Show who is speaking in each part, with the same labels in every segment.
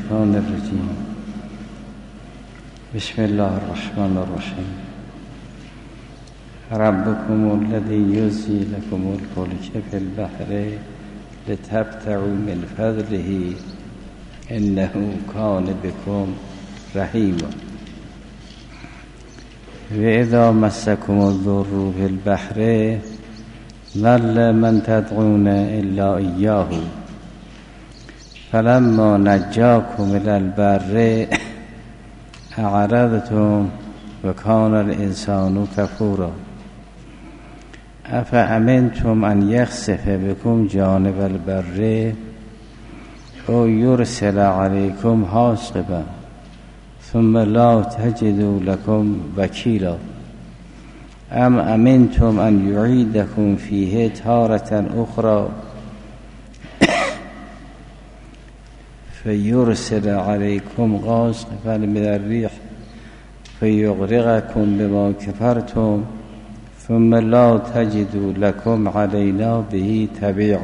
Speaker 1: الشیطان الرجیم. بسم الله الرحمن الرحیم. ربکم الذی یزجی لکم الفلک فی البحر لتبتغوا من فضله انه کان بكم رحیما. و اذا مسکم الضر فی البحر ضل من تدعون الا ایاه فلما نجاکم الی البر اعرضتم و کان الانسان کفورا. افامنتم ان یخسف بكم جانب البر او یرسل علیکم حاصبا ثم لا تجدوا لكم وکیلا. ام امنتم ان یعیدکم فیه تارة اخرى فیرسل علیکم قاصفا من الریح فیغرقکم بما کفرتم ثم لا تجدوا لكم علینا به تبیعا.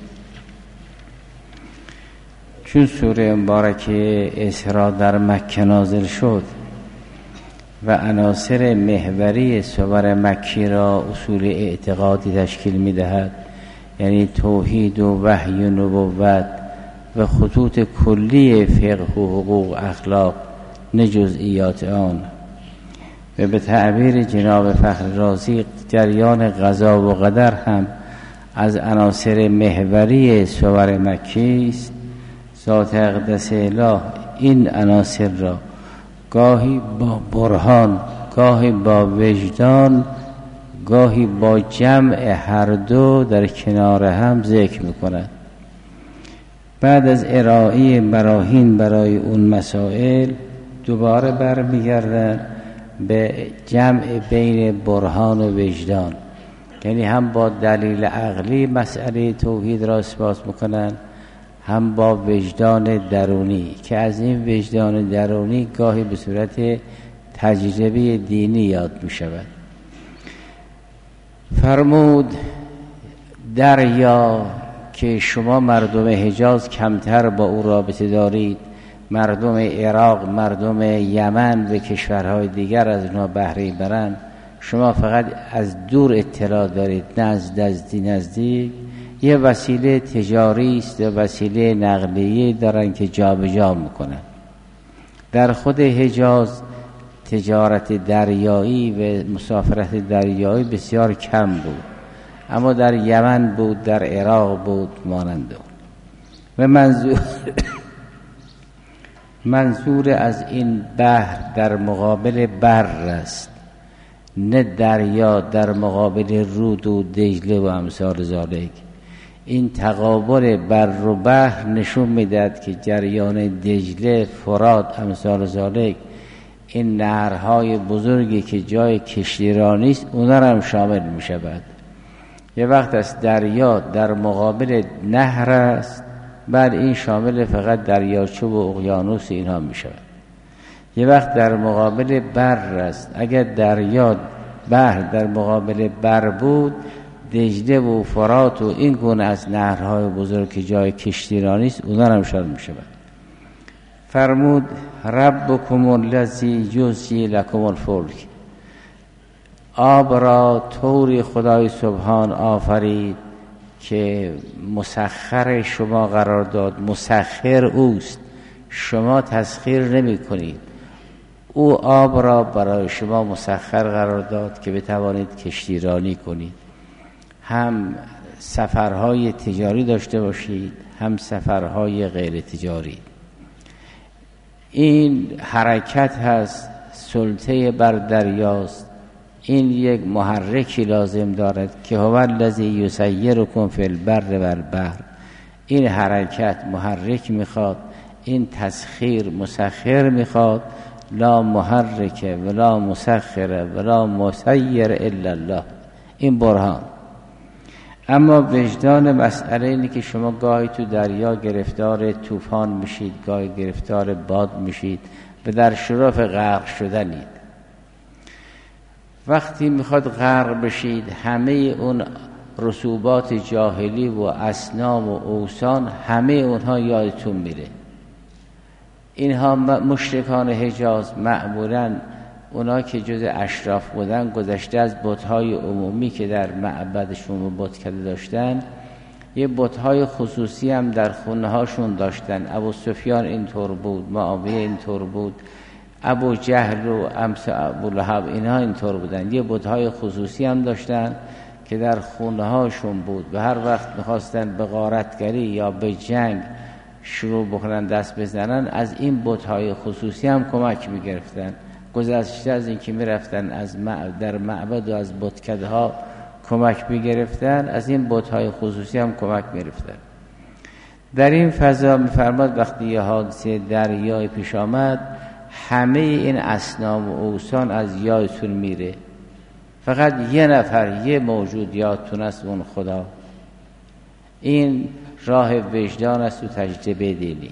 Speaker 1: چون سوره مبارکه اسراء در مکه نازل شد و عناصر محوری سور مکی را اصول اعتقادی تشکیل می‌دهد، یعنی توحید و وحی و نبوت و خطوط کلی فقه و حقوق اخلاق نه جزئیات آن، و به تعبیر جناب فخر رازی جریان قضا و قدر هم از عناصر محوری سور مکی است. ذات اقدس اله این عناصر را گاهی با برهان، گاهی با وجدان، گاهی با جمع هر دو در کنار هم ذکر می‌کند. بعد از ارائه براهین برای اون مسائل دوباره برمیگردن به جمع بین برهان و وجدان، یعنی هم با دلیل عقلی مسئله توحید را اثبات میکنن، هم با وجدان درونی که از این وجدان درونی گاهی به صورت تجربه دینی یاد می شود. فرمود دریا که شما مردم حجاز کمتر با او رابطه دارید، مردم عراق، مردم یمن و کشورهای دیگر از اونها بهره برند، شما فقط از دور اطلاع دارید نه از نزدیک. یه وسیله تجاری است و وسیله نقلیه دارن که جابجا میکنن. در خود حجاز تجارت دریایی و مسافرت دریایی بسیار کم بود، اما در یمن بود، در عراق بود مانند اون. و منظور از این بحر در مقابل بر است، نه دریا در مقابل رود و دجله و امثال ذالک. این تقابل بر و بحر نشون میدهد که جریان دجله، فرات، امثال ذالک، این نهرهای بزرگی که جای کشتیرانی است اونا هم شامل می شود. یه وقت از دریا در مقابل نهر است، بعد این شامل فقط دریاچه و اقیانوس اینها می شود. یه وقت در مقابل بر است، اگر دریا بحر در مقابل بر بود، دجله و فرات و این گونه از نهرهای بزرگ که جای کشتیرانی است اونا هم شامل می شود. فرمود ربکم الذی یزجی لکم الفلک. آب را طوری خدای سبحان آفرید که مسخر شما قرار داد. مسخر اوست، شما تسخیر نمی کنید. او آب را برای شما مسخر قرار داد که بتوانید کشتیرانی کنید، هم سفرهای تجاری داشته باشید، هم سفرهای غیر تجاری. این حرکت هست، سلطه بر دریاست. این یک محرکی لازم دارد که هو الذی یسیرکم فی البر و البحر. این حرکت محرک میخواد، این تسخیر مسخر میخواد. لا محرک ولا مسخر ولا مسیر الا الله. این برهان. اما وجدان مسئله اینه که شما گاهی تو دریا گرفتار طوفان میشید، گاهی گرفتار باد میشید و در شرف غرق شدنید. وقتی میخواد غرق بشید، همه اون رسوبات جاهلی و اصنام و اوثان همه اونها یادتون میره. اینها مشرکان حجاز معمولاً اونا که جز اشراف بودن گذشته از بت‌های عمومی که در معبدشون و بتکده داشتن، یه بت‌های خصوصی هم در خونه هاشون داشتن. ابو سفیان اینطور بود، معاویه اینطور بود، ابو جهل و ابو لهب اینها اینطور بودن. یه بت‌های خصوصی هم داشتن که در خونه هاشون بود و هر وقت می‌خواستن به غارتگری یا به جنگ شروع بکنن، دست بزنن، از این بت‌های خصوصی هم کمک می‌گرفتن. گذشته از این که می‌رفتن در معبد و از بتکده ها کمک می‌گرفتن، از این بت‌های خصوصی هم کمک می‌گرفتن. در این فضا می‌فرماد وقتی یه حادثه دریای پیش آمد، همه این اصنام و اوثان از یادتون میره، فقط یه نفر، یه موجود یادتون است، اون خدا. این راه وجدان است و تجربه دلی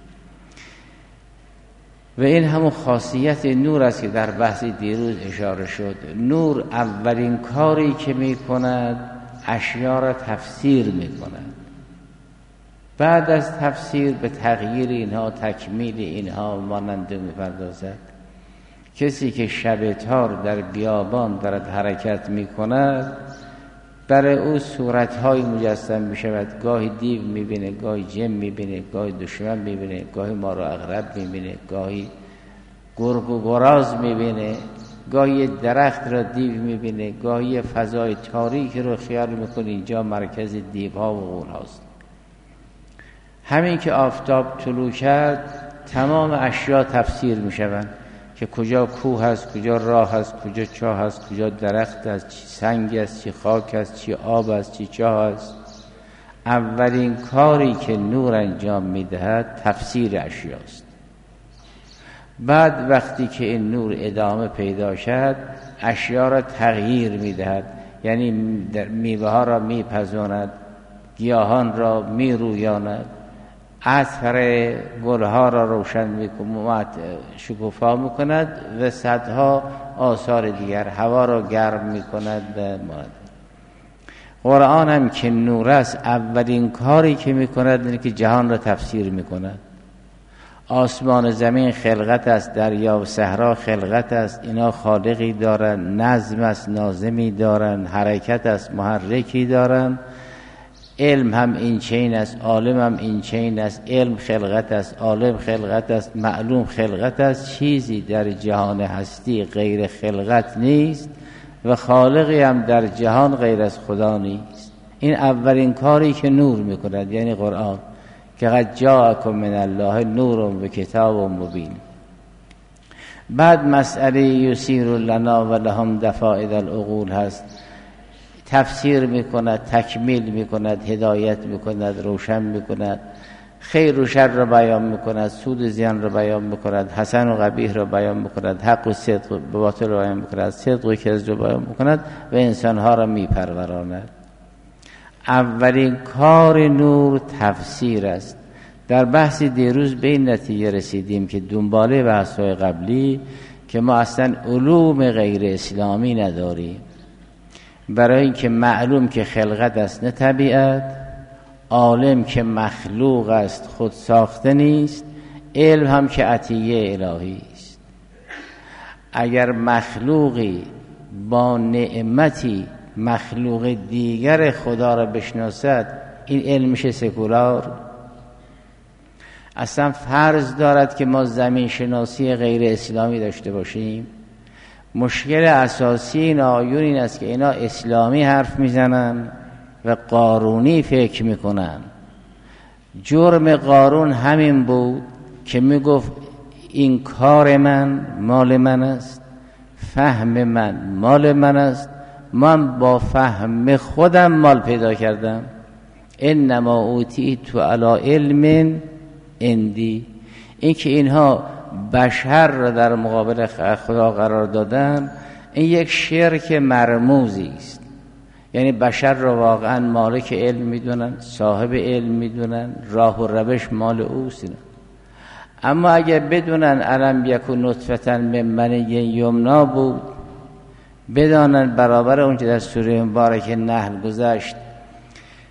Speaker 1: و این همون خاصیت نور است که در بحث دیروز اشاره شد. نور اولین کاری که میکند اشیا را تفسیر میکند، بعد از تفسیر به تغییر اینها، تکمیل اینها ماننده میپردازد. کسی که شب تار در بیابان دارد حرکت میکند، برای او صورت‌های مجسم می‌شود. گاهی دیو می‌بینه، گاهی جن می‌بینه، گاهی دشمن می‌بینه، گاهی مار و عقرب می‌بینه، گاهی گرگ و گراز می‌بینه، گاهی درخت را دیو می‌بینه، گاهی فضای تاریکی رو خیال می‌کنه اینجا مرکز دیوها و غول‌هاست. همین که آفتاب طلوع کرد تمام اشیا تفسیر می‌شوند که کجا کوه هست، کجا راه هست، کجا چاه هست، کجا درخت هست، چی سنگ است، چی خاک است، چی آب است، چی چاه است. اولین کاری که نور انجام میدهد تفسیر اشیاست. بعد وقتی که این نور ادامه پیدا شد، اشیا را تغییر میدهد، یعنی میوه ها را میپزاند، گیاهان را میرویاند، عطر گلها را روشن میکند، شکوفا میکند و صدها آثار دیگر، هوا را گرم میکند. قرآن هم که نور است، اولین کاری که میکند اینه که جهان را تفسیر میکند. آسمان زمین خلقت است، دریا و صحرا خلقت است، اینا خالقی دارن، نظم است، ناظمی دارن، حرکت است، محرکی دارن. علم هم این چین است، عالم هم این چین است. علم خلقت است، عالم خلقت است، معلوم خلقت است. چیزی در جهان هستی غیر خلقت نیست و خالقی هم در جهان غیر از خدا نیست. این اولین کاری که نور میکند، یعنی قرآن، که قد جاءکم من الله نور و کتاب مبین. بعد مسئله یسیر لنا و لهم دفائد العقول هست، تفسیر میکند، تکمیل میکند، هدایت میکند، روشن میکند، خیر و شر را بیان میکند، سود و زیان را بیان میکند، حسن و قبیح را بیان میکند، حق و صدق و باطل را بیان میکند، صدق و کذب را بیان میکند و انسانها را میپروراند. اولین کار نور تفسیر است. در بحث دیروز به این نتیجه رسیدیم که دنباله بحث‌های قبلی که ما اصلا علوم غیر اسلامی نداریم، برای اینکه معلوم که خلقت است نه طبیعت، عالم که مخلوق است خود ساخته نیست، علم هم که عطیه الهی است. اگر مخلوقی با نعمتی مخلوق دیگر خدا را بشناسد، این علم میشه سکولار. اصلا فرض دارد که ما زمین شناسی غیر اسلامی داشته باشیم. مشکل اساسی این آیون این است که اینا اسلامی حرف میزنن و قارونی فکر میکنن. جرم قارون همین بود که میگفت این کار من مال من است، فهم من مال من است، من با فهم خودم مال پیدا کردم. انما اوتیت علی علم عندی. این که اینها بشر را در مقابل خدا قرار دادن، این یک شرک مرموزی است. یعنی بشر را واقعا مالک علم میدونن، صاحب علم میدونن، راه و روش مال اوست. اما اگر بدونن علم یکون نطفة من منی یمنا بود، بدانن برابر اونچه در سوره مبارک نحل گذشت،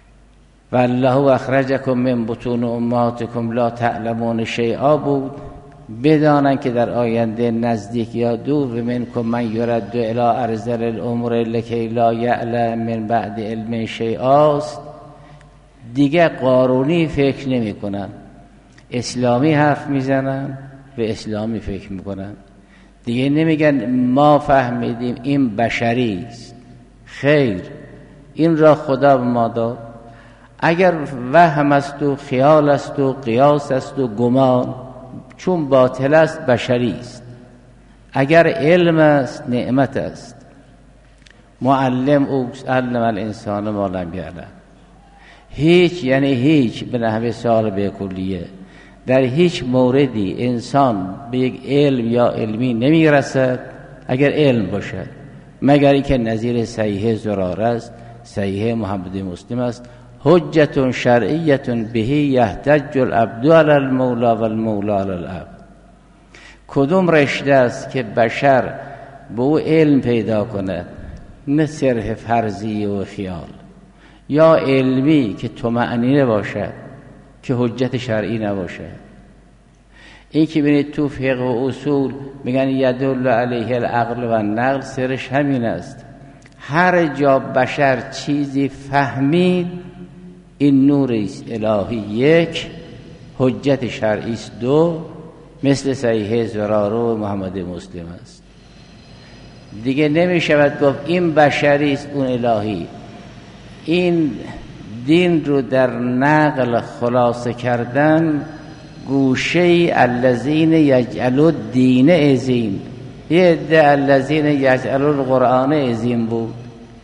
Speaker 1: والله اخرجکم من بطون امهاتکم لا تعلمون شیئا بود، بدانن که در آینده نزدیک یا دور و منکم من یرد الی ارذل الامور لکی لا یعلم من بعد علم شیئا است. دیگه قارونی فکر نمی کنن، اسلامی حرف میزنن و اسلامی فکر میکنن. دیگه نمیگن ما فهمیدیم این بشری است. خیر، این را خدا به ما داد. اگر وهم است و خیال است و قیاس است و گمان، چون باطل است بشری است. اگر علم است نعمت است. معلم اوست، علم الانسان ما لم یعلم. هیچ یعنی هیچ به نحو سوال به کلیه، در هیچ موردی انسان به یک علم یا علمی نمیرسد اگر علم باشد، مگر اینکه نظیر صحیح زراره است، صحیح محمد مسلم است. حجت شرعیت بهی یحتج العبد علی المولی و المولی علی العبد. کدوم رشته است که بشر به او علم پیدا کند، نه صرف فرضی و خیال، یا علمی که طمأنینه باشد که حجت شرعی نباشد. این که بینید تو فقه و اصول میگن یدل علیه العقل و النقل، سرش همین است. هر جا بشر چیزی فهمید این نور است الهی، یک حجت شرعی است، دو مثل صحیح زراره و محمد مسلم است. دیگه نمیشود گفت این بشری است اون الهی. این دین رو در نقل خلاصه کردن گوشه الذین یجعلوا الدین عظیم، یه عده الذین یجعلوا القرآن عظیم بود.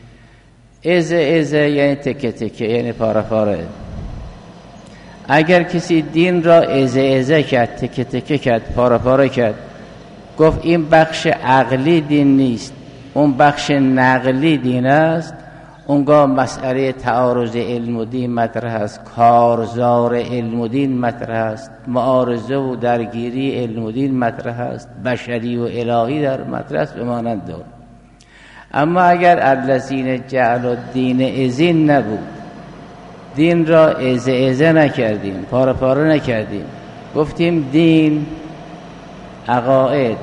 Speaker 1: ازه یعنی تکه تکه، یعنی پاره پاره. اگر کسی دین را ازه کرد، تکه تکه کرد، پاره پاره کرد، گفت این بخش عقلی دین نیست، اون بخش نقلی دین است، اونگاه مسئله تعارض علم و دین مطرح است، کارزار علم و دین مطرح است، معارضه و درگیری علم و دین مطرح است، بشری و الهی در مطرح است، بمانند دون. اما اگر الذین جعلوا الدین عظیم نبود، دین را ازه نکردیم، پاره پاره نکردیم، گفتیم دین عقاید،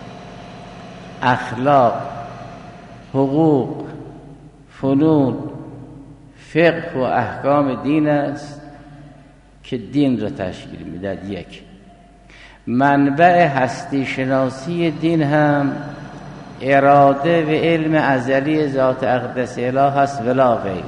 Speaker 1: اخلاق، حقوق، فنون، فقه و احکام دین است که دین را تشکیل میدهد. یک منبع هستی شناسی دین هم اراده و علم ازلی ذات اقدس اله است ولا غیر.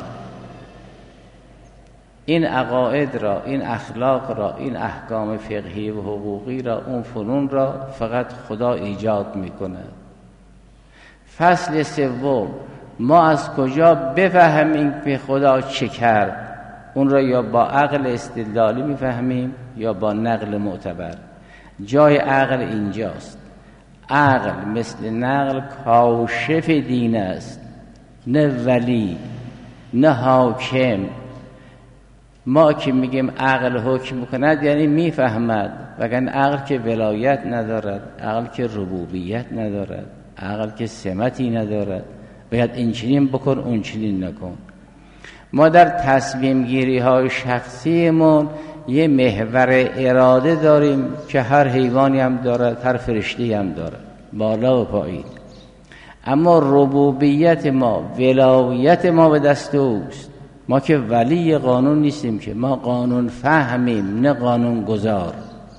Speaker 1: این عقاید را، این اخلاق را، این احکام فقهی و حقوقی را، اون فنون را فقط خدا ایجاد میکند. فصل سوم، ما از کجا بفهمیم که خدا چه کرد؟ اون را یا با عقل استدلالی میفهمیم یا با نقل معتبر. جای عقل اینجاست. عقل مثل نقل کاشف دین است، نه ولی، نه حاکم. ما که میگیم عقل حکم کند یعنی میفهمد، وگرنه عقل که ولایت ندارد، عقل که ربوبیت ندارد، عقل که سمتی ندارد، باید این چنین بکن اون چنین نکن. ما در تصمیم گیری های شخصیمون یه محور اراده داریم که هر حیوانی هم دارد، هر فرشته‌ای هم دارد، بالا و پایین. اما ربوبیت ما، ولایت ما به دست اوست. ما که ولی قانون نیستیم، که ما قانون فهمیم، نه قانون گذار.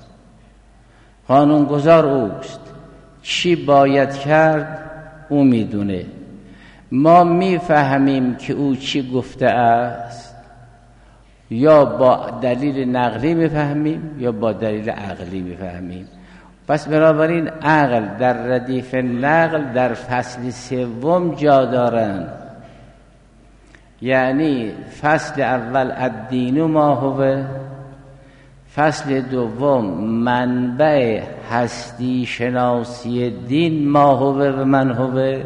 Speaker 1: قانون گذار اوست، چی باید کرد او میدونه. ما میفهمیم که او چی گفته است، یا با دلیل نقلی میفهمیم یا با دلیل عقلی میفهمیم. پس بنابراین عقل در ردیف نقل در فصل سوم جا دارند. یعنی فصل اول الدین ما هو، فصل دوم منبع هستی شناسی دین ما هو و من هو.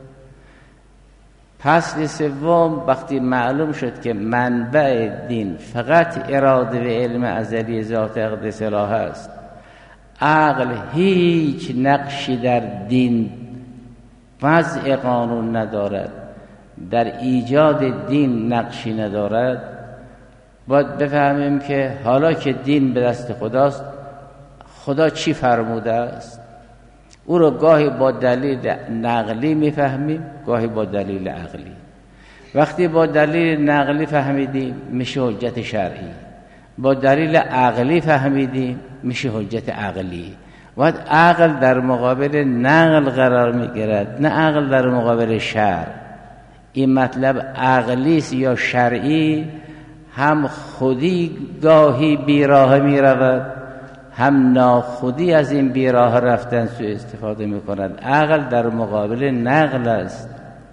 Speaker 1: فصل سوم وقتی معلوم شد که منبع دین فقط اراده و علم ازلی ذات اقدس اله است، عقل هیچ نقشی در دین وضع قانون ندارد، در ایجاد دین نقشی ندارد، باید بفهمیم که حالا که دین به دست خداست، خدا چی فرموده است. او رو گاهی با دلیل نقلی میفهمیم، گاهی با دلیل عقلی. وقتی با دلیل نقلی فهمیدیم میشه حجت شرعی، با دلیل عقلی فهمیدیم میشه حجت عقلی. باید عقل در مقابل نقل قرار میگیرد، نه عقل در مقابل شرع. این مطلب عقلی است یا شرعی، هم خودی گاهی بیراه میرود، هم ناخودی از این بیراه رفتن سوء استفاده میکند. عقل در مقابل نقل است،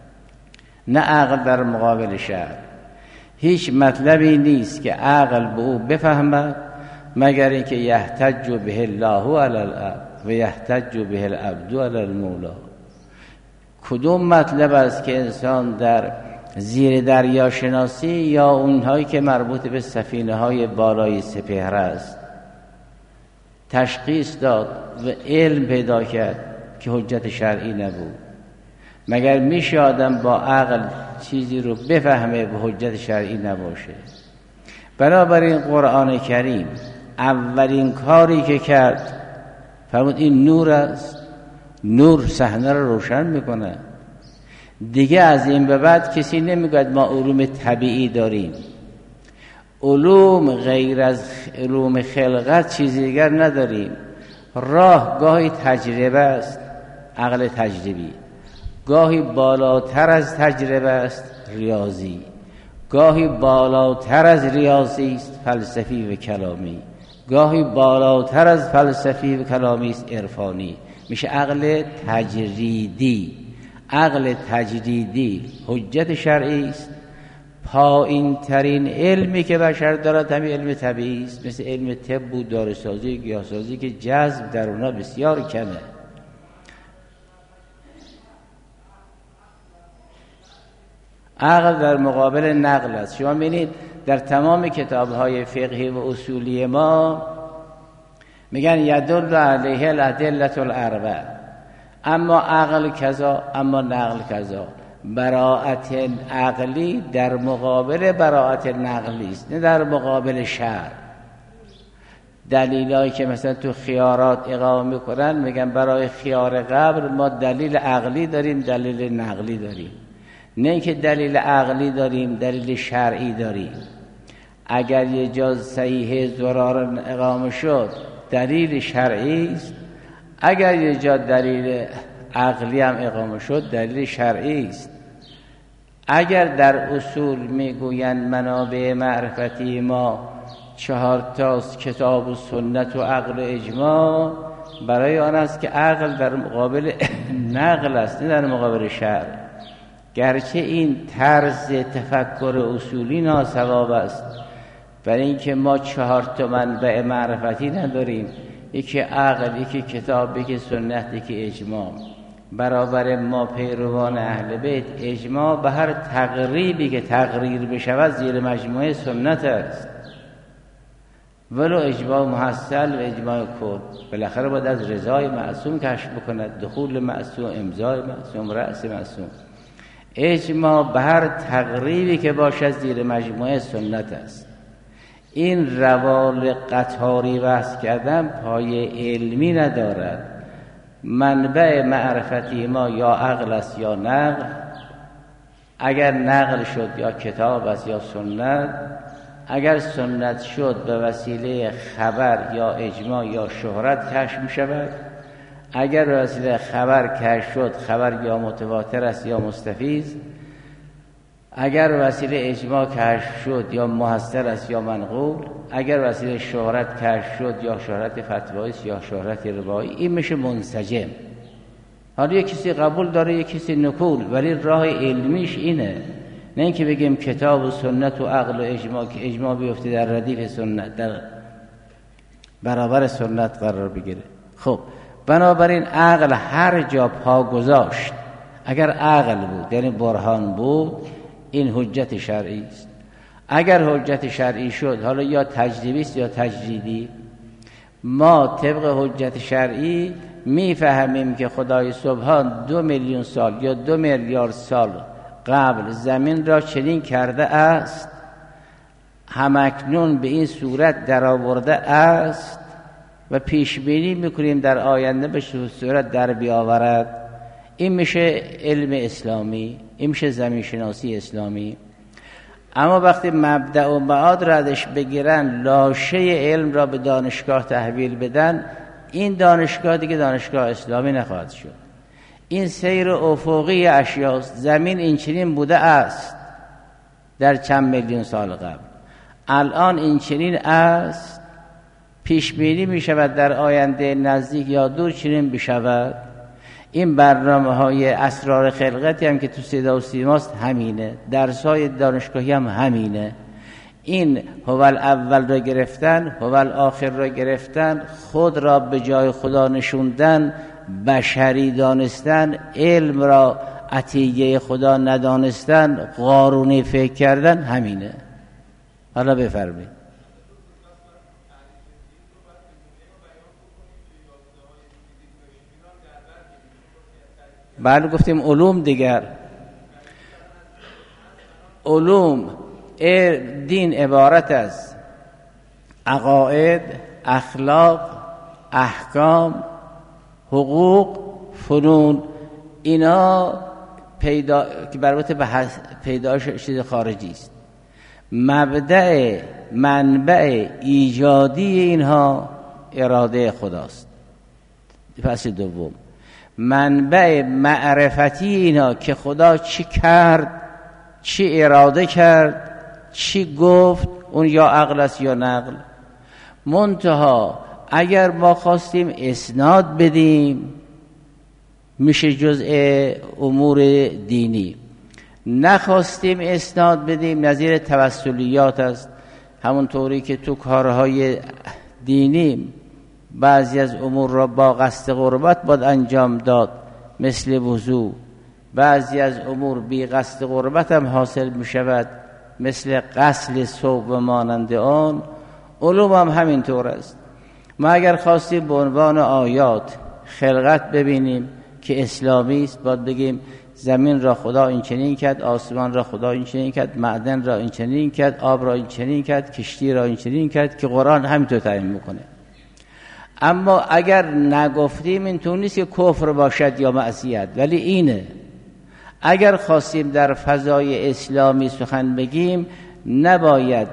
Speaker 1: نه عقل در مقابل شرع. هیچ مطلبی نیست که عقل به او بفهمد مگر اینکه یحتج به الله علی العبد و یحتج به العبد علی المولا. کدوم مطلب است که انسان در زیر دریا شناسی یا اونهایی که مربوط به سفینه های بالای سپهر است تشخیص داد و علم پیدا کرد که حجت شرعی نبود؟ مگر میشه آدم با عقل چیزی رو بفهمه و حجت شرعی نباشه؟ بنابراین قرآن کریم اولین کاری که کرد فرمود این نور است. نور صحنه رو روشن میکنه. دیگه از این به بعد کسی نمیگوید ما علوم طبیعی داریم. علوم غیر از علوم خلقت چیزی دیگر نداریم. راه گاهی تجربه است، عقل تجربی، گاهی بالاتر از تجربه است، ریاضی، گاهی بالاتر از ریاضی است، فلسفی و کلامی، گاهی بالاتر از فلسفی و کلامی است، عرفانی. میشه عقل تجریدی. عقل تجریدی حجت شرعی است. پایین ترین علمی که بشر دارد همین علم طبیعی است، مثل علم طب و داروسازی و گیاهسازی که جذب در اونها بسیار کمه. عقل در مقابل نقل است. شما می‌بینید در تمام کتاب‌های فقهی و اصولی ما میگن یدل علیه الادله الاربع، اما عقل کذا، اما نقل کذا. براءت عقلی در مقابل براءت نقلی است، نه در مقابل شرع. دلیلایی که مثلا تو خیارات اقامه میکنن میگن برای خیار قبر ما دلیل عقلی داریم، دلیل نقلی داریم، نه اینکه دلیل عقلی داریم دلیل شرعی داریم. اگر یه جا صحیح زرار اقامه شد دلیل شرعی است، اگر یه جا دلیل عقلی هم اقامه شد دلیل شرعی است. اگر در اصول میگویند منابع معرفتی ما 4 تاست، کتاب و سنت و عقل و اجماع، برای آن است که عقل در مقابل نقل است، نه در مقابل شرع. گرچه این طرز تفکر اصولی ناصواب است، برای اینکه ما 4 تا منبع معرفتی نداریم، یکی عقل، یکی کتاب، یکی سنت، یکی اجماع. برابر ما پیروان اهل بیت اجماع به هر تقریبی که تقریر بشود زیر مجموعه سنت است، ولو اجماع محصل و اجماع کل. بالاخره باید از رضای معصوم کشف بکند، دخول معصوم، امضای معصوم، رأس معصوم. اجماع به هر تقریبی که باشد زیر مجموعه سنت است. این روال قطاری بحث کردن پای علمی ندارد. منبع معرفتی ما یا عقل است یا نقل. اگر نقل شد یا کتاب است یا سنت. اگر سنت شد به وسیله خبر یا اجماع یا شهرت کشف می شود. اگر به وسیله خبر کشف شد خبر یا متواتر است یا مستفیض. اگر وسیله اجماع کشف شد یا محصل است یا منقول. اگر وسیله شهرت کشف شد یا شهرت فتوایی است یا شهرت روایی. این میشه منسجم. حالا یک کسی قبول داره یک کسی نقول، ولی راه علمیش اینه، نه اینکه بگیم کتاب و سنت و عقل و اجماع که اجماع بیفته در ردیف سنت، در برابر سنت قرار بگیره. خب بنابراین عقل هر جا پا گذاشت، اگر عقل بود یعنی برهان بود، این حجت شرعی است. اگر حجت شرعی شد، حالا یا تجربی است یا تجریدی، ما طبق حجت شرعی میفهمیم که خدای سبحان 2 میلیون سال یا 2 میلیارد سال قبل زمین را چنین کرده است، همکنون به این صورت در آورده است. و پیش بینی میکنیم در آینده به صورت در بیاورد، این میشه علم اسلامی، این میشه زمین شناسی اسلامی. اما وقتی مبدأ و معاد را ازش بگیرن، لاشه علم را به دانشگاه تحویل بدن، این دانشگاه دیگه دانشگاه اسلامی نخواهد شد. این سیر افقی اشیاست. زمین این چنین بوده است در چند میلیون سال قبل، الان این چنین است، پیش بینی می شود در آینده نزدیک یا دور چنین بشود. این برنامه‌های اسرار خلقتی هم که تو صدا و سیماست همینه، درس‌های دانشگاهی هم همینه. این هو الاول را گرفتن، هو الاخر را گرفتن، خود را به جای خدا نشوندن، بشری دانستن، علم را عطیه خدا ندانستن، قارونی فکر کردن، همینه. حالا بفرمایید. بله گفتیم علوم دیگر. علوم دین عبارت از عقاید، اخلاق، احکام، حقوق، فنون. اینا پیدا که البته به پیدایش چیز خارجی است. منبع ایجادی اینها اراده خداست. فصل دوم، منبع معرفتی اینا که خدا چی کرد، چی اراده کرد، چی گفت، اون یا عقل است یا نقل. منتها اگر ما خواستیم اسناد بدیم میشه جزء امور دینی، نخواستیم اسناد بدیم نظیر توسلیات است. همون طوری که تو کارهای دینی بعضی از امور را با قصد قربت باید انجام داد، مثل وضو. بعضی از امور بی قصد قربت هم حاصل می شود، مثل غسل صبح و مانند آن. علوم هم همین طور است. ما اگر خواستیم به عنوان آیات خلقت ببینیم که اسلامی است، باید بگیم زمین را خدا این چنین کرد، آسمان را خدا این چنین کرد، معدن را این چنین کرد، آب را این چنین کرد، کشتی را این چنین کرد، که قرآن همینطور تعیین میکنه. اما اگر نگفتیم این طور نیست که کفر باشد یا معصیت، ولی اینه. اگر خواستیم در فضای اسلامی سخن بگیم، نباید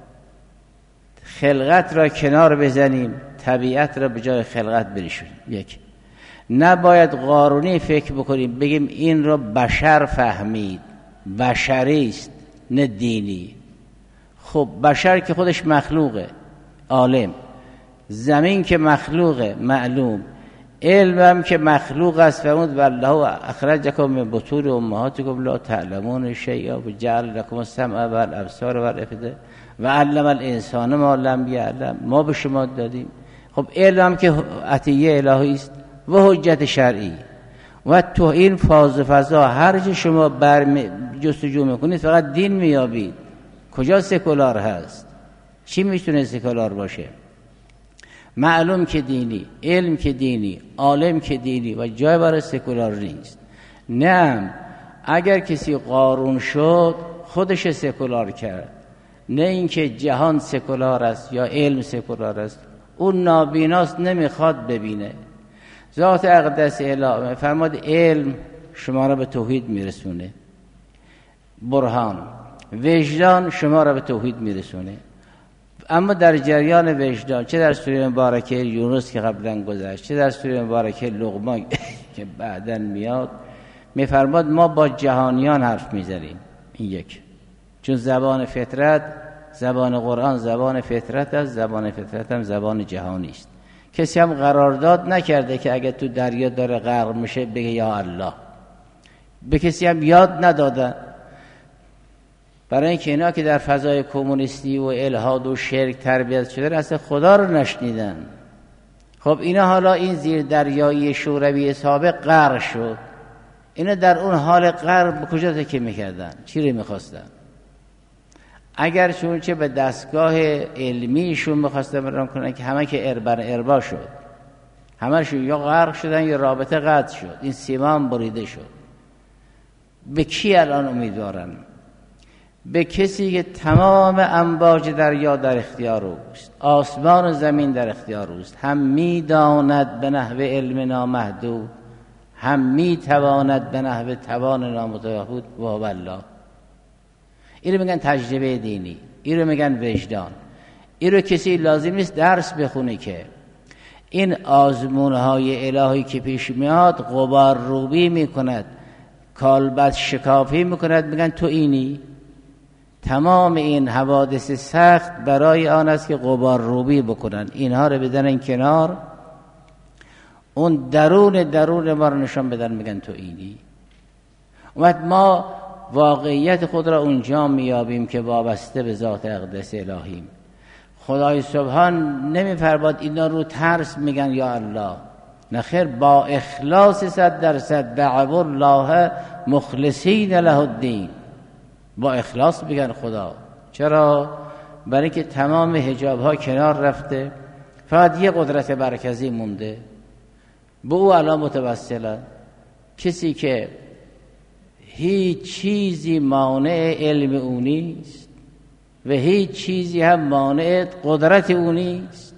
Speaker 1: خلقت را کنار بزنیم، طبیعت را به جای خلقت بریشونیم. یک، نباید قارونی فکر بکنیم بگیم این را بشر فهمید، بشری است نه دینی. خب بشر که خودش مخلوقه، عالم. زمین که مخلوقه، معلوم. علم هم که مخلوق است. فرمود والله اخرجکم من بطون امهاتکم لا تعلمون شیئا و جعل لكم السمع والابصار والافئده و علم الانسان ما لم یعلم. ما به شما دادیم. خب علم هم که عطیه الهی است و حجت شرعی. و تو این فاز و فضا هر چه شما جستجو میکنید فقط دین میابید. کجا سکولار هست؟ چی میتونه سکولار باشه؟ معلوم که دینی، علم که دینی، عالم که دینی و جای برای سکولار نیست. نه، اگر کسی قارون شد خودش سکولار کرد، نه اینکه جهان سکولار است یا علم سکولار است. اون نابیناست، نمیخواد ببینه. ذات اقدس الهی فرمود علم شما را به توحید میرسونه، برهان. وجدان شما را به توحید میرسونه. اما در جریان وجدان، چه در سوره مبارکه یونس که قبلا گذشت، چه در سوره مبارکه لقمان که بعداً میاد، میفرماد ما با جهانیان حرف میزنیم. این یک، چون زبان فطرت، زبان قرآن زبان فطرت است، زبان فطرت هم زبان جهانی است. کسی هم قرارداد نکرده که اگه تو دریا داره غرق میشه بگه یا الله. به کسی هم یاد ندادن. برای اینکه اینا که در فضای کمونیستی و الحاد و شرک تربیت شده اصلا خدا رو نشنیدن. خب اینا حالا این زیر دریایی شوروی سابق غرق شد. اینا در اون حال غرق به کجا تکیه میکردن؟ چی رو میخواستن؟ اگر چون چه به دستگاه علمیشون میخواستن برام کنن که همه که اربا شد، همه‌شون یا غرق شدن یا رابطه قطع شد، این سیمان بریده شد. به کی الان امیدوارن؟ به کسی که تمام امواج دریا در اختیار اوست، آسمان و زمین در اختیار اوست، هم می‌داند به نحو علم نامحدود، هم می‌تواند به نحو توان نامتناهی و والله. اینو میگن تجربه دینی، اینو میگن وجدان. اینو کسی لازم نیست درس بخونه که این آزمون‌های الهی که پیش میاد غبار روبی میکند، کالبد شکافی میکند، میگن تو اینی. تمام این حوادث سخت برای آن است که غبار روبی بکنن، اینها رو بدن کنار، اون درون ما رو نشان بدن، میگن تو اینی. اومد ما واقعیت خود را اونجا میابیم که وابسته به ذات اقدس الهیم. خدای سبحان نمیفرماد اینا رو ترس میگن یا الله، نخیر، با اخلاص 100% دعوا الله مخلصین له الدین، با اخلاص میگن خدا. چرا؟ برای که تمام حجاب ها کنار رفته، فقط یه قدرت مرکزی مونده، به او الان متوسلن. کسی که هیچ چیزی مانع علم او نیست و هیچ چیزی هم مانع قدرت او نیست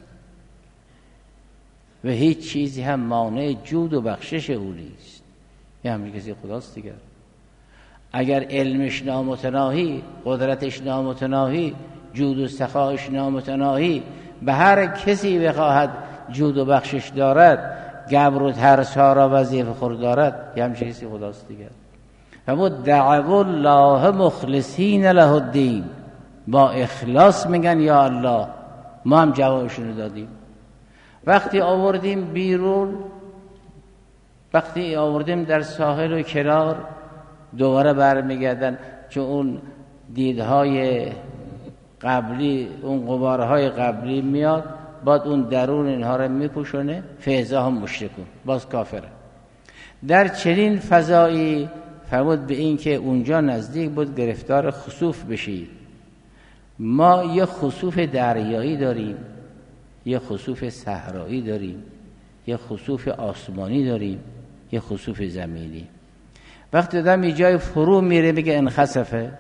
Speaker 1: و هیچ چیزی هم مانع جود و بخشش او نیست، یه همین کسی خداست دیگر. اگر علمش نامتناهی، قدرتش نامتناهی، جود و سخاش نامتناهی، به هر کسی بخواهد جود و بخشش دارد، گبر و ترس ها را وظیفه خور دارد، یه همین کسی خداست دیگر. و دعوا الله مخلصین له الدین، با اخلاص میگن یا الله. ما هم جوابشونو دادیم. وقتی آوردیم بیرون، وقتی آوردیم در ساحل و کنار، دوباره برمیگردن، چون اون دیدهای قبلی، اون غبارهای قبلی میاد، بعد اون درون اینها رو میپوشونه، فیضا هم مشرکون، باز کافره. در چنین فضایی فرمود به این که اونجا نزدیک بود گرفتار خسوف بشید. ما یه خسوف دریایی داریم، یه خسوف صحرایی داریم، یه خسوف آسمانی داریم، یه خسوف زمینی. وقتی آدم یه جای فرو میره میگه انخسفه.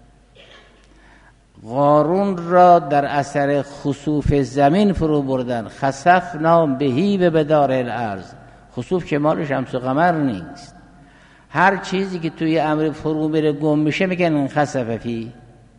Speaker 1: قارون را در اثر خسوف زمین فرو بردن، خسفنا بهی و بدار الارض. خسوف که مال شمس و قمر نیست، هر چیزی که توی امر فرو میره گم میشه میگن انخسف فی.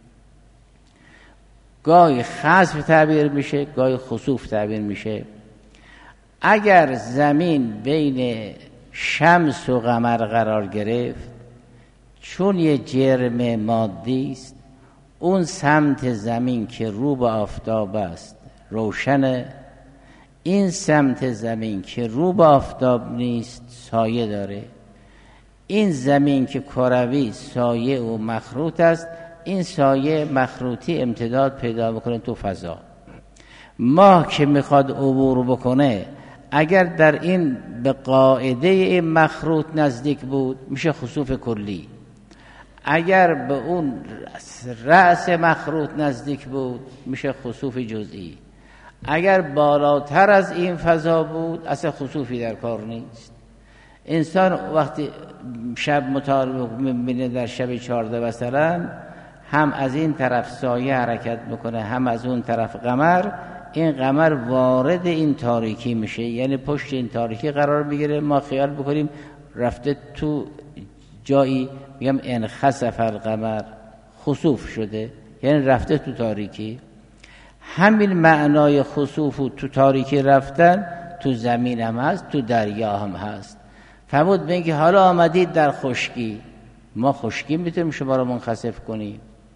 Speaker 1: گاهی خسف تعبیر میشه، گاهی خسوف تعبیر میشه. اگر زمین بین شمس و قمر قرار گرفت، چون یه جرم مادی است، اون سمت زمین که رو به آفتاب است روشنه، این سمت زمین که رو به آفتاب نیست سایه داره. این زمین که کروی سایه و مخروط است، این سایه مخروطی امتداد پیدا بکنه تو فضا. ماه که میخواد عبور بکنه، اگر در این به قاعده این مخروط نزدیک بود میشه خسوف کلی، اگر به اون رأس مخروط نزدیک بود میشه خسوف جزئی، اگر بالاتر از این فضا بود اصلا خسوفی در کار نیست. انسان وقتی شب مطالعه میبینه، در شب 14 مثلا، هم از این طرف سایه حرکت میکنه، هم از اون طرف قمر، این قمر وارد این تاریکی میشه، یعنی پشت این تاریکی قرار میگیره. ما خیال بکنیم رفته تو جایی، میگم انخسف القمر، خسوف شده، یعنی رفته تو تاریکی. همین معنای خسوف و تو تاریکی رفتن تو زمین هم هست، تو دریا هم هست. فرمود به اینکه حالا آمدید در خشکی، ما خشکی میتونیم شما رو منخسف کنیم.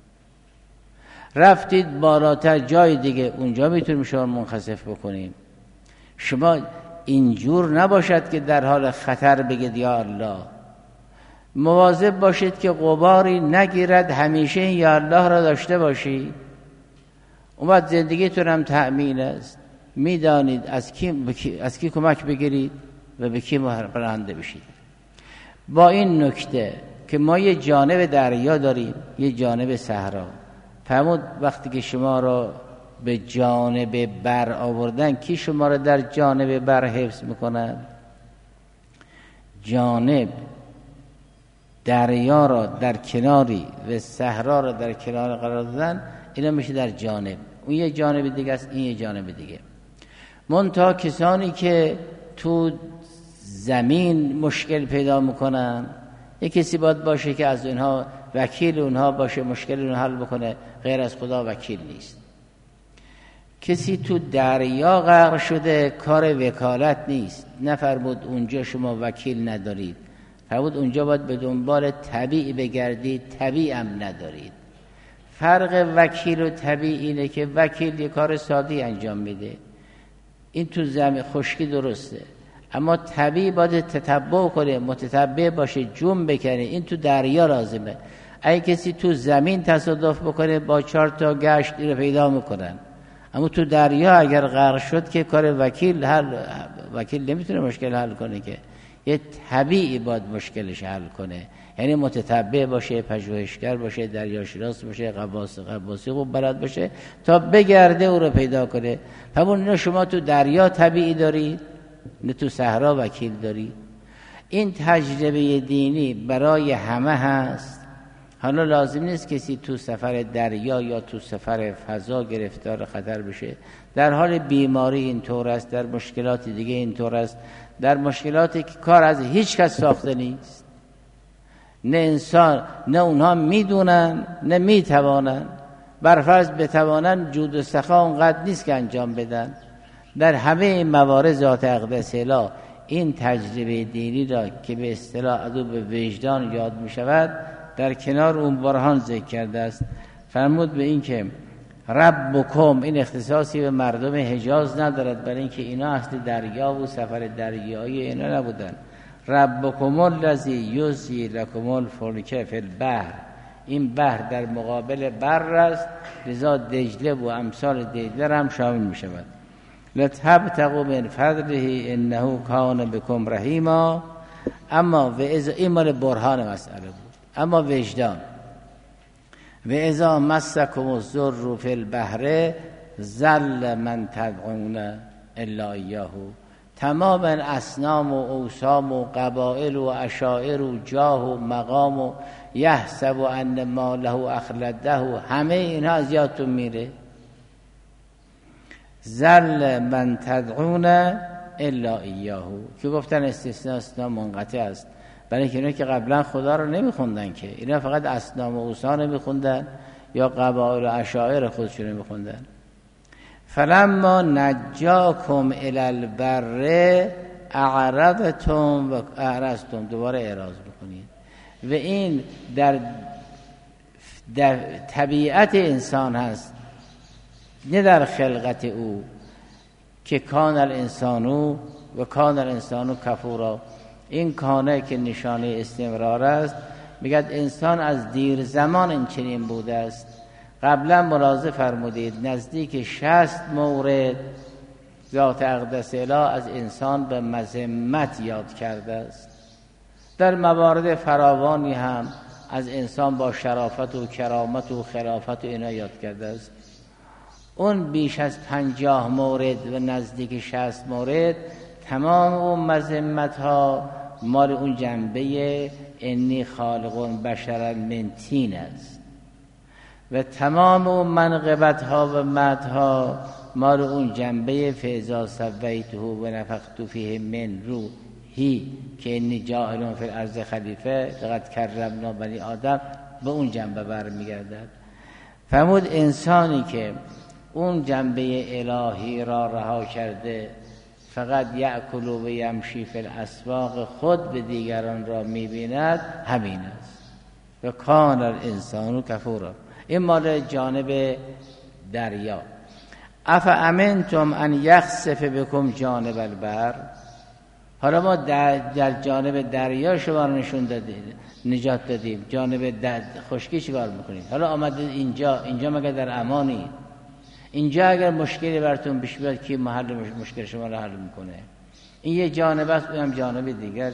Speaker 1: رفتید بالاتر جای دیگه، اونجا میتونیم شما رو منخسف بکنیم. شما اینجور نباشد که در حال خطر بگید یا الله. مواظب باشید که غباری نگیرد، همیشه این یا الله را داشته باشید. اومد زندگیتون هم تأمین است، میدانید از کی کمک بگیرید و به کی پناهنده بشید. با این نکته که ما یه جانب دریا داریم، یه جانب صحرا. فرمود وقتی که شما را به جانب بر آوردن، کی شما را در جانب بر حفظ میکنن؟ جانب دریا را در کناری و صحرا را در کنار قرار دادن، اینا میشه در جانب. اون یه جانب دیگه است، این یه جانب دیگه. منتها کسانی که تو زمین مشکل پیدا میکنن، یک کسی باید باشه که از اونها وکیل اونها باشه، مشکل اونها حل بکنه، غیر از خدا وکیل نیست. کسی تو دریا غرق شده، کار وکالت نیست. نفرمود اونجا شما وکیل ندارید، فرمود اونجا باید به دنبال طبیع بگردید، طبیع هم ندارید. فرق وکیل و طبیع اینه که وکیل یه کار سادی انجام میده، این تو زمین خشکی درسته، اما طبیع باید تتبع کنه، متتبع باشه، جون بکنه. این تو دریا لازمه. اگه کسی تو زمین تصادف بکنه با 4 تا گشت رو پیدا میکنن، اما تو دریا اگر غرق شد که کار وکیل نمیتونه مشکل حل کنه، که یه طبیعی باید مشکلش حل کنه. یعنی متتبع باشه، پژوهشگر باشه، دریاشناس باشه، غواصی خوب بلد باشه تا بگرده او رو پیدا کنه. همون شما تو دریا طبیعی داری، نه تو صحرا وکیل داری. این تجربه دینی برای همه هست. حالا لازم نیست کسی تو سفر دریا یا تو سفر فضا گرفتار خطر بشه. در حال بیماری اینطور است، در مشکلات دیگه اینطور است، در مشکلاتی که کار از هیچ کس ساخته نیست، نه انسان نه اونها میدونن نه میتوانن. برفرض بتوانن جود و سخا اونقدر نیست که انجام بدن. در همه این موارد ذات اقدس اله این تجربه دینی را که به اصطلاح ادو به وجدان یاد می شود در کنار اون برهان ذکر کرده است. فرمود به این که ربکم، این اختصاصی به مردم حجاز ندارد، برای اینکه اینا اصل دریا و سفر دریایی اینا نبودن. ربکم الذی یزی لکم الفلک فی البحر، این بحر در مقابل بر است، لذا دجله و امثال دجله هم شامل می شود. لتبتغوا من فضله انه کان بكم رحیما. اما و اذا، این مال برهان مسئله بود. اما وجدان، و اذا مسکم الضر فی البحر ضل من تدعون الا ایاه. تمام اصنام و اوثام و قبائل و عشائر و جاه و مقام و یحسب ان ما له اخلده، همه اینها از یادتون میره. ذل من تدعون الا ایاه که گفتن استثناء منقطع است، برای اینکه اینا که قبلا خدا رو نمیخوندن، که اینا فقط اصنام و اوثان نمیخوندن یا قبائل و عشائر خودشون نمیخوندن. فلما نجاکم الی البر اعرضتم و اعرضتم، دوباره اعراض بکنید. و این در طبیعت انسان هست، نه در خلقت او، که کان الانسانو و کان الانسانو کفورا. این کانه که نشانه استمرار است، میگه انسان از دیر زمان این چنین بوده است. قبلا ملاحظه فرمودید نزدیک 60 مورد ذات اقدس اله از انسان به مذمت یاد کرده است. در موارد فراوانی هم از انسان با شرافت و کرامت و خلافت و اینا یاد کرده است. اون بیش از 50 مورد و نزدیک 60 مورد تمام اون مذمت ها مال اون جنبه انی خالق بشرا من طین است، و تمام اون منقبت ها و مدح ها مال اون جنبه فاذا سویته و نفخت فیه من روحی که انی جاعل فی الارض خلیفه لقد کرمنا بنی آدم، به اون جنبه برمیگردد. فرمود انسانی که اون جنبه الهی را رها کرده، فقط یأکل و یمشی فی الاسواق، خود به دیگران را میبیند، همین است. و کان الانسان کفورا. این مال جانب دریا. افامنتم ان یخسف بكم جانب البر. حالا ما در جانب دریا شما رو نشون دادیم، نجات دادیم، جانب خشکی چیکار میکنید؟ حالا آمدید اینجا مگه در امانی؟ اینجا اگر مشکلی براتون پیش بیاد کی محل مشکل شما رو حل میکنه؟ این یه جانب است، اونم جانب دیگر.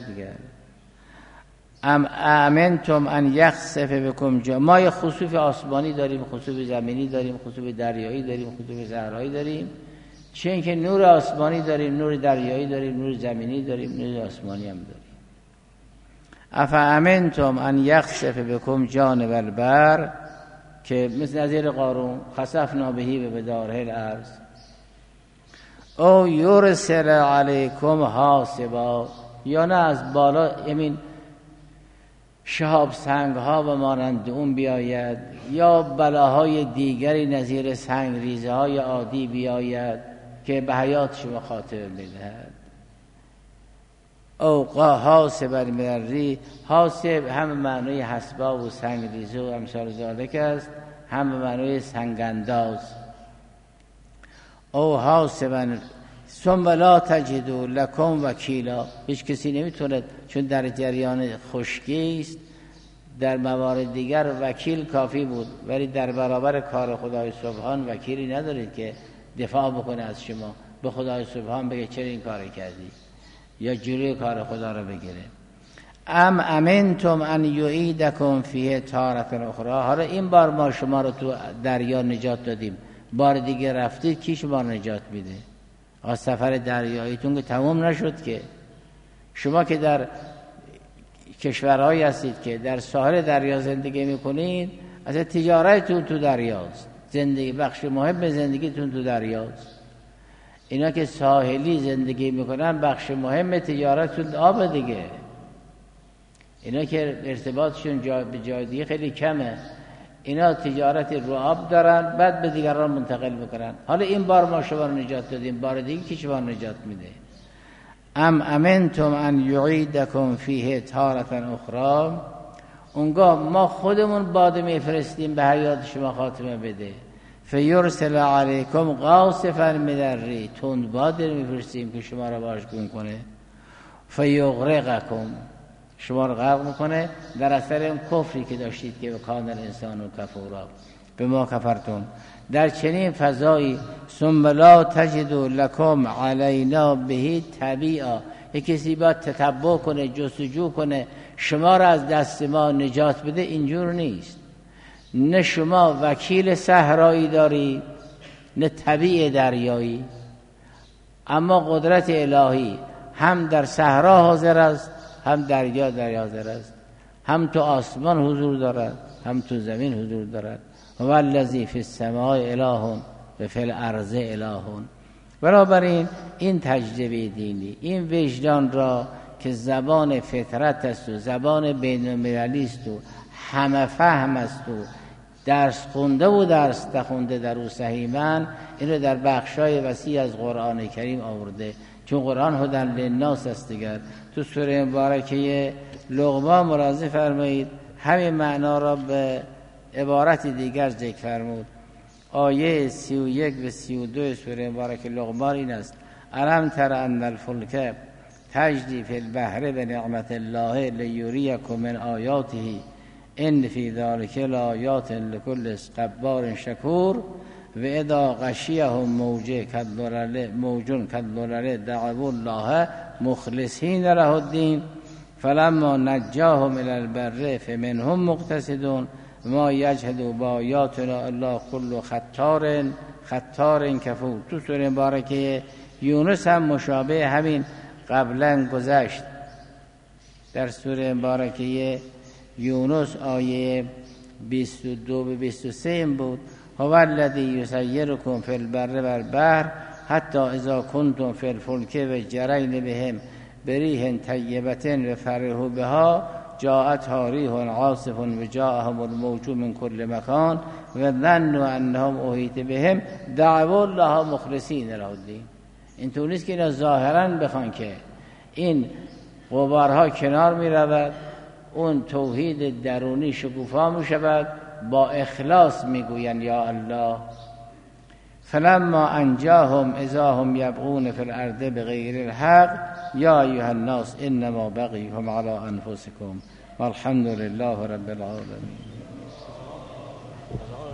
Speaker 1: ام امنتم ان یخسف بكم ما یه خسوف آسمانی داریم، خسوف زمینی داریم، خسوف دریایی داریم، خسوف صحرایی داریم. چه اینکه نور آسمانی داریم، نور دریایی داریم، نور زمینی داریم، نور آسمانی هم داریم. افامنتم ان یخسف بكم جانب البر، که مثل نظیر قارون خسفنا بهی و بداره الارض، او یرسل علیکم حاصبا، یا نه از بالا امین شهاب سنگ ها و مانند اون بیاید، یا بلاهای دیگری نظیر سنگ ریزه های عادی بیاید که به حیات شما خاطر میدهد. او حاسبا من الریح، حاسب هم معنی حسبا و سنگ ریزه و امثال ذالک است، هم معنی سنگ انداز. او حاسبا ثم لا تجدوا لکم وکیلا، هیچ کسی نمیتونه، چون در جریان خشکی است، در موارد دیگر وکیل کافی بود، ولی در برابر کار خدای سبحان وکیلی ندارید که دفاع بکنه از شما، به خدای سبحان بگه چرا این کار کردی یا جلوی کار خدا رو بگیره. ام امنتم ان یعیدکم فیه تارة اخرى، حالا این بار ما شما رو تو دریا نجات دادیم، بار دیگه رفتید کی شما رو نجات میده؟ از سفر دریاییتون که تمام نشد که، شما که در کشورهایی هستید که در ساحل دریا زندگی میکنید، از تجارتتون تو دریاست، زندگی بخش مهم زندگیتون تو دریاست. اینا که ساحلی زندگی میکنن بخش مهم تجارتشون آب دیگه، اینا که ارتباطشون به جای دیگه خیلی کمه، اینا تجارت رو آب دارن بعد به دیگران منتقل میکنن. حالا این بار ما شما رو نجات دادیم، بار دیگه کی شما رو نجات میده؟ ام امنتم ان یعیدکم فیه تارة اخرى، اونگاه ما خودمون باد میفرستیم به حیات شما خاتمه بده. فیرسل علیکم قاصفا من الریح، تند باد میفرستیم که شما رو باشگون کنه. فیغرقکم، شما رو غرق میکنه در اثر اون کفری که داشتید که کان الانسان کفورا بما کفرتم. در چنین فضایی ثم لا تجدوا لکم علینا به تبیعا، یک کسی باید تتبع کنه، جستجو کنه شما را از دست ما نجات بده، اینجور نیست. نه شما وکیل صحرایی داری نه طبیع دریایی، اما قدرت الهی هم در صحرا حاضر است، هم دریا حاضر است، هم تو آسمان حضور دارد، هم تو زمین حضور دارد. هو الذی فی السماء اله و فی الارض اله. بنابراین این تجربه دینی، این وجدان را که زبان فطرت است و زبان بین المللی است و همه فهم است و درس خونده و درس نخونده در او صحیحاً، اینو در بخشای وسیع از قرآن کریم آورده، چون قرآن هدی للناس است. دیگر تو سوره مبارکه لقمان ملاحظه فرمایید همین معنا را به عبارت دیگر ذکر فرمود. آیه 31 و 32 سوره مبارکه لقمان این است: الم تر ان الفلک تجری فی البحر بنعمت الله لیریکم من آیاته ان فی ذلک لآیات لکل صبار شکور و اذا غشیهم موج کالظلل دعوا الله مخلصین له الدین فلما نجاهم الی البر فمنهم مقتصد ما یجحد بآیاتنا الا کل خطار کفور. تو سوره مبارکه یونس هم مشابه همین قبلا گذشت. در سوره مبارکه یونس آیه 22 به 23 بود: هو الذی یسیرکم فی البر والبحر حتی اذا کنتم فی الفلک و جرین بهم بریح طیبة و فرحوا بها جاءتها ریح عاصف و جاءهم الموج من كل مکان و ظنوا انهم احیط بهم دعوا الله مخلصین له الدین. اینطور نیست که اینا ظاهرا بخوان که این غبارها کنار می رود، اون توحید درونی شکوفا می شود، با اخلاص می گوین یا الله. فلما انجاهم اذا هم یبغون فی الارض بغیر الحق یا ایها الناس انما بغیهم علی انفسکم والحمد لله رب العالمین.